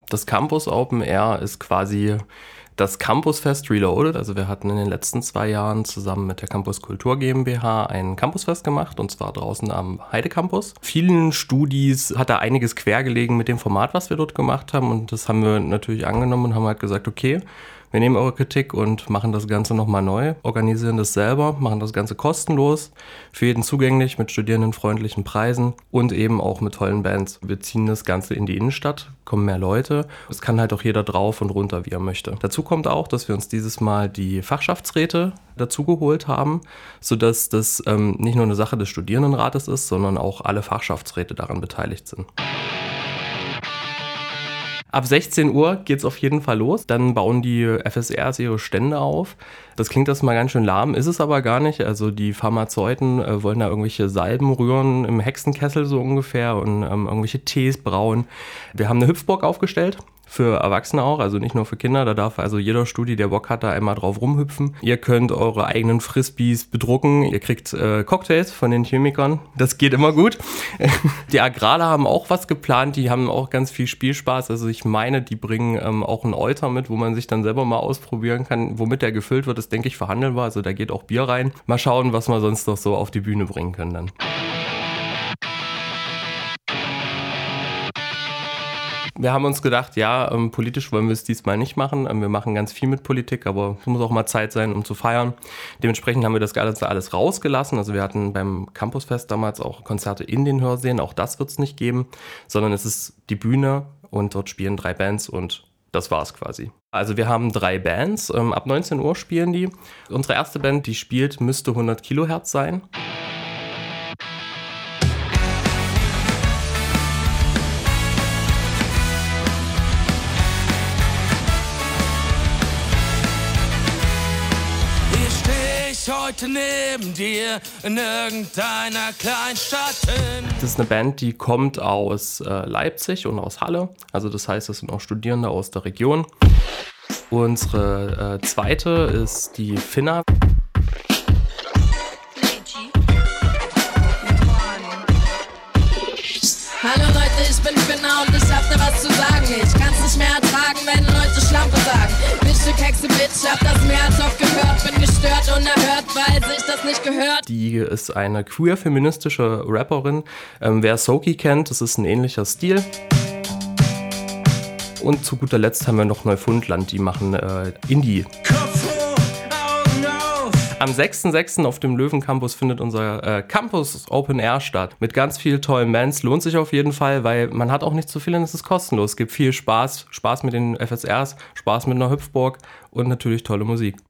Das Campus Open Air ist quasi das Campusfest Reloaded. Also wir hatten in den letzten 2 Jahren zusammen mit der Campus Kultur GmbH ein Campusfest gemacht, und zwar draußen am Heide Campus. Vielen Studis hat da einiges quergelegen mit dem Format, was wir dort gemacht haben, und das haben wir natürlich angenommen und haben halt gesagt, okay, wir nehmen eure Kritik und machen das Ganze nochmal neu, organisieren das selber, machen das Ganze kostenlos, für jeden zugänglich, mit studierendenfreundlichen Preisen und eben auch mit tollen Bands. Wir ziehen das Ganze in die Innenstadt, kommen mehr Leute. Es kann halt auch jeder drauf und runter, wie er möchte. Dazu kommt auch, dass wir uns dieses Mal die Fachschaftsräte dazugeholt haben, sodass das nicht nur eine Sache des Studierendenrates ist, sondern auch alle Fachschaftsräte daran beteiligt sind. Ab 16 Uhr geht's auf jeden Fall los. Dann bauen die FSRs ihre Stände auf. Das klingt erstmal ganz schön lahm, ist es aber gar nicht. Also die Pharmazeuten wollen da irgendwelche Salben rühren im Hexenkessel so ungefähr und irgendwelche Tees brauen. Wir haben eine Hüpfburg aufgestellt. Für Erwachsene auch, also nicht nur für Kinder. Da darf also jeder Studi, der Bock hat, da einmal drauf rumhüpfen. Ihr könnt eure eigenen Frisbees bedrucken. Ihr kriegt Cocktails von den Chemikern. Das geht immer gut. Die Agrale haben auch was geplant. Die haben auch ganz viel Spielspaß. Also ich meine, die bringen auch einen Euter mit, wo man sich dann selber mal ausprobieren kann. Womit der gefüllt wird, ist, denke ich, verhandelbar. Also da geht auch Bier rein. Mal schauen, was wir sonst noch so auf die Bühne bringen können dann. Wir haben uns gedacht, ja, politisch wollen wir es diesmal nicht machen. Wir machen ganz viel mit Politik, aber es muss auch mal Zeit sein, um zu feiern. Dementsprechend haben wir das Ganze alles rausgelassen. Also wir hatten beim Campusfest damals auch Konzerte in den Hörsälen. Auch das wird es nicht geben, sondern es ist die Bühne und dort spielen 3 Bands und das war's quasi. Also wir haben 3 Bands. Ab 19 Uhr spielen die. Unsere erste Band, die spielt, müsste 100 Kilohertz sein. Heute neben dir in irgendeiner Kleinstadt hin. Das ist eine Band, die kommt aus Leipzig und aus Halle. Also das heißt, das sind auch Studierende aus der Region. Unsere zweite ist die Finna. Hallo Leute, ich bin Finna und ich hab da was zu sagen. Ich kann's nicht mehr ertragen, wenn Leute Schlampe sagen. Bitch, Hexe, Bitch, hab das mehr als oft gehört. Bin gestört und erhört, weil sich das nicht gehört. Die ist eine queer-feministische Rapperin. Wer Soki kennt, das ist ein ähnlicher Stil. Und zu guter Letzt haben wir noch Neufundland, die machen Indie. Am 6.6. auf dem Löwen-Campus findet unser Campus Open Air statt. Mit ganz vielen tollen Bands. Lohnt sich auf jeden Fall, weil man hat auch nicht zu viel und es ist kostenlos. Es gibt viel Spaß. Spaß mit den FSRs, Spaß mit einer Hüpfburg und natürlich tolle Musik.